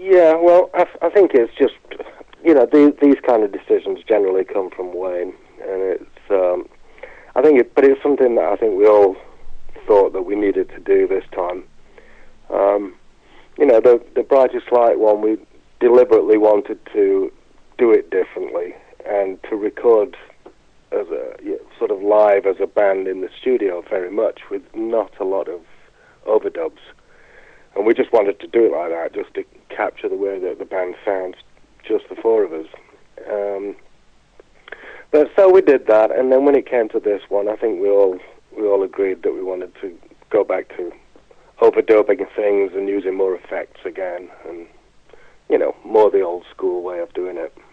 Yeah, well, I think it's just, these kind of decisions generally come from Wayne, and I think but it's something that I think we all thought that we needed to do this time. Um, the Brightest Light one, we deliberately wanted to do it differently and to record as sort of live as a band in the studio very much with not a lot of overdubs. And we just wanted to do it like that, just to capture the way that the band sounds, just the four of us. But so we did that, and then when it came to this one, I think we all agreed that we wanted to go back to overdubbing things and using more effects again, and more the old school way of doing it.